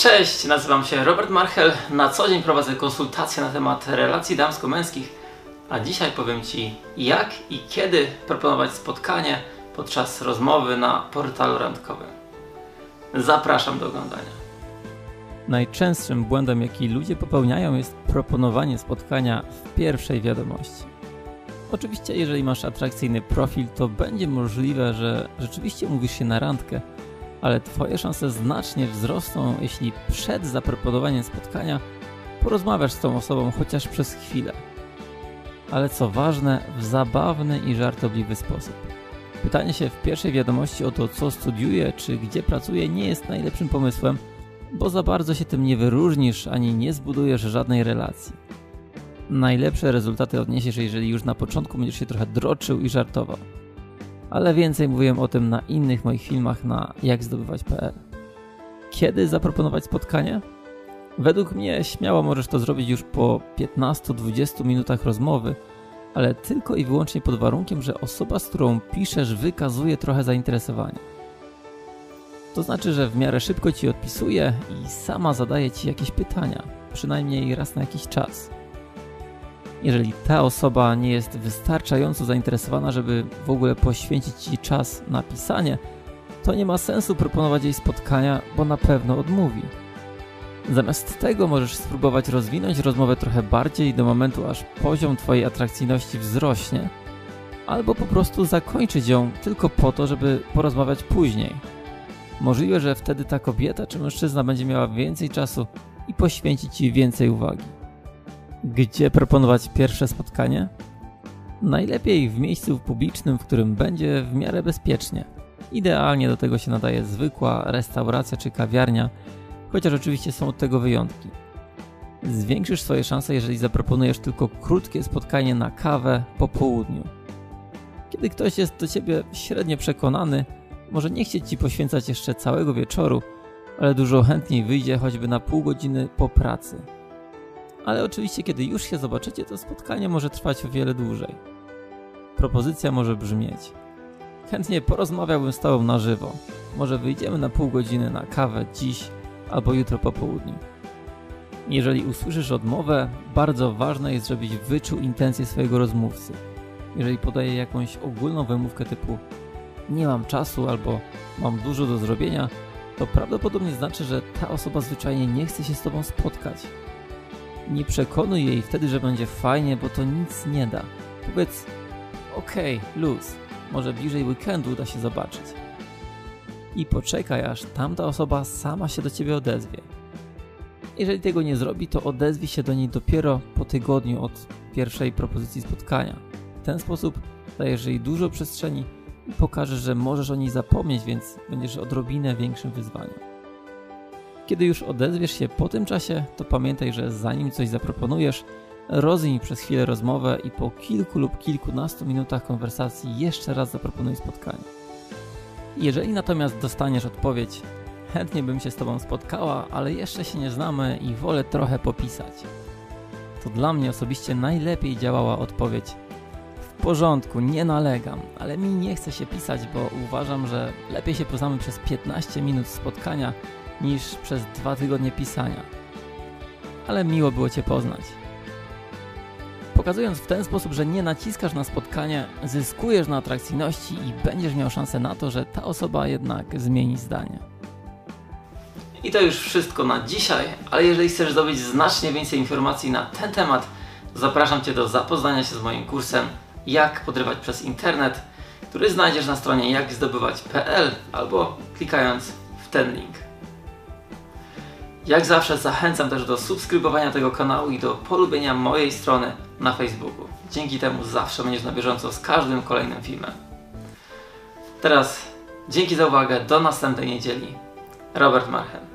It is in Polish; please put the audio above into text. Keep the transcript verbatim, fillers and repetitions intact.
Cześć, nazywam się Robert Marchel. Na co dzień prowadzę konsultacje na temat relacji damsko-męskich, a dzisiaj powiem Ci, jak i kiedy proponować spotkanie podczas rozmowy na portalu randkowym. Zapraszam do oglądania. Najczęstszym błędem, jaki ludzie popełniają, jest proponowanie spotkania w pierwszej wiadomości. Oczywiście, jeżeli masz atrakcyjny profil, to będzie możliwe, że rzeczywiście umówisz się na randkę, ale Twoje szanse znacznie wzrosną, jeśli przed zaproponowaniem spotkania porozmawiasz z tą osobą chociaż przez chwilę. Ale co ważne, w zabawny i żartobliwy sposób. Pytanie się w pierwszej wiadomości o to, co studiuje czy gdzie pracuje, nie jest najlepszym pomysłem, bo za bardzo się tym nie wyróżnisz ani nie zbudujesz żadnej relacji. Najlepsze rezultaty odniesiesz, jeżeli już na początku będziesz się trochę droczył i żartował. Ale więcej mówiłem o tym na innych moich filmach na jak zdobywać kropka p l. Kiedy zaproponować spotkanie? Według mnie śmiało możesz to zrobić już po piętnastu do dwudziestu minutach rozmowy, ale tylko i wyłącznie pod warunkiem, że osoba, z którą piszesz, wykazuje trochę zainteresowania. To znaczy, że w miarę szybko Ci odpisuje i sama zadaje Ci jakieś pytania, przynajmniej raz na jakiś czas. Jeżeli ta osoba nie jest wystarczająco zainteresowana, żeby w ogóle poświęcić Ci czas na pisanie, to nie ma sensu proponować jej spotkania, bo na pewno odmówi. Zamiast tego możesz spróbować rozwinąć rozmowę trochę bardziej do momentu, aż poziom Twojej atrakcyjności wzrośnie, albo po prostu zakończyć ją tylko po to, żeby porozmawiać później. Możliwe, że wtedy ta kobieta czy mężczyzna będzie miała więcej czasu i poświęci Ci więcej uwagi. Gdzie proponować pierwsze spotkanie? Najlepiej w miejscu publicznym, w którym będzie w miarę bezpiecznie. Idealnie do tego się nadaje zwykła restauracja czy kawiarnia, chociaż oczywiście są od tego wyjątki. Zwiększysz swoje szanse, jeżeli zaproponujesz tylko krótkie spotkanie na kawę po południu. Kiedy ktoś jest do Ciebie średnio przekonany, może nie chcieć Ci poświęcać jeszcze całego wieczoru, ale dużo chętniej wyjdzie choćby na pół godziny po pracy. Ale oczywiście, kiedy już się zobaczycie, to spotkanie może trwać o wiele dłużej. Propozycja może brzmieć: chętnie porozmawiałbym z Tobą na żywo. Może wyjdziemy na pół godziny na kawę dziś albo jutro po południu. Jeżeli usłyszysz odmowę, bardzo ważne jest, żebyś wyczuł intencje swojego rozmówcy. Jeżeli podaje jakąś ogólną wymówkę typu nie mam czasu albo mam dużo do zrobienia, to prawdopodobnie znaczy, że ta osoba zwyczajnie nie chce się z Tobą spotkać. Nie przekonuj jej wtedy, że będzie fajnie, bo to nic nie da. Powiedz: okej, okay, luz, może bliżej weekendu uda się zobaczyć. I poczekaj, aż tamta osoba sama się do Ciebie odezwie. Jeżeli tego nie zrobi, to odezwij się do niej dopiero po tygodniu od pierwszej propozycji spotkania. W ten sposób dajesz jej dużo przestrzeni i pokażesz, że możesz o niej zapomnieć, więc będziesz odrobinę większym wyzwaniem. Kiedy już odezwiesz się po tym czasie, to pamiętaj, że zanim coś zaproponujesz, rozwij przez chwilę rozmowę i po kilku lub kilkunastu minutach konwersacji jeszcze raz zaproponuj spotkanie. Jeżeli natomiast dostaniesz odpowiedź: chętnie bym się z Tobą spotkała, ale jeszcze się nie znamy i wolę trochę popisać, to dla mnie osobiście najlepiej działała odpowiedź: w porządku, nie nalegam, ale mi nie chce się pisać, bo uważam, że lepiej się poznamy przez piętnaście minut spotkania niż przez dwa tygodnie pisania. Ale miło było Cię poznać. Pokazując w ten sposób, że nie naciskasz na spotkanie, zyskujesz na atrakcyjności i będziesz miał szansę na to, że ta osoba jednak zmieni zdanie. I to już wszystko na dzisiaj, ale jeżeli chcesz zdobyć znacznie więcej informacji na ten temat, to zapraszam Cię do zapoznania się z moim kursem Jak podrywać przez internet, który znajdziesz na stronie jak zdobywać kropka p l albo klikając w ten link. Jak zawsze zachęcam też do subskrybowania tego kanału i do polubienia mojej strony na Facebooku. Dzięki temu zawsze będziesz na bieżąco z każdym kolejnym filmem. Teraz dzięki za uwagę, do następnej niedzieli. Robert Marchel.